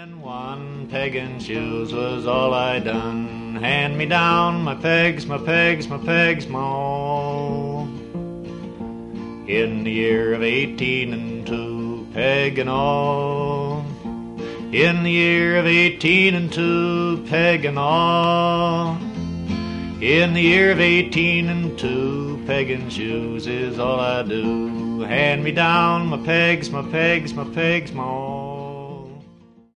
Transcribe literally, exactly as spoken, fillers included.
When one peg and shoes was all I done, hand me down my pegs, my pegs, my pegs, mo. In the year of eighteen and two, pegging all. In the year of eighteen and two, pegging all. In the year of eighteen and two, pegging shoes is all I do. Hand me down my pegs, my pegs, my pegs, mo.